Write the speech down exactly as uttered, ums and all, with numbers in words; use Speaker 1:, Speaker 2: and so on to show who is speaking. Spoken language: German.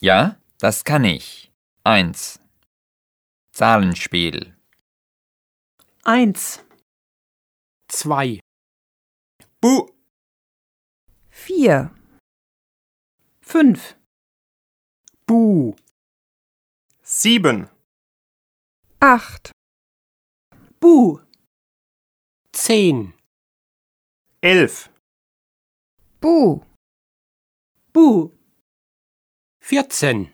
Speaker 1: Ja, das kann ich. Eins. Zahlenspiel.
Speaker 2: Eins,
Speaker 3: Zwei. Bu.
Speaker 2: vier, fünf,
Speaker 3: Bu. Sieben.
Speaker 2: acht, Bu,
Speaker 3: Zehn. Elf.
Speaker 2: Bu, Bu,
Speaker 3: Vierzehn.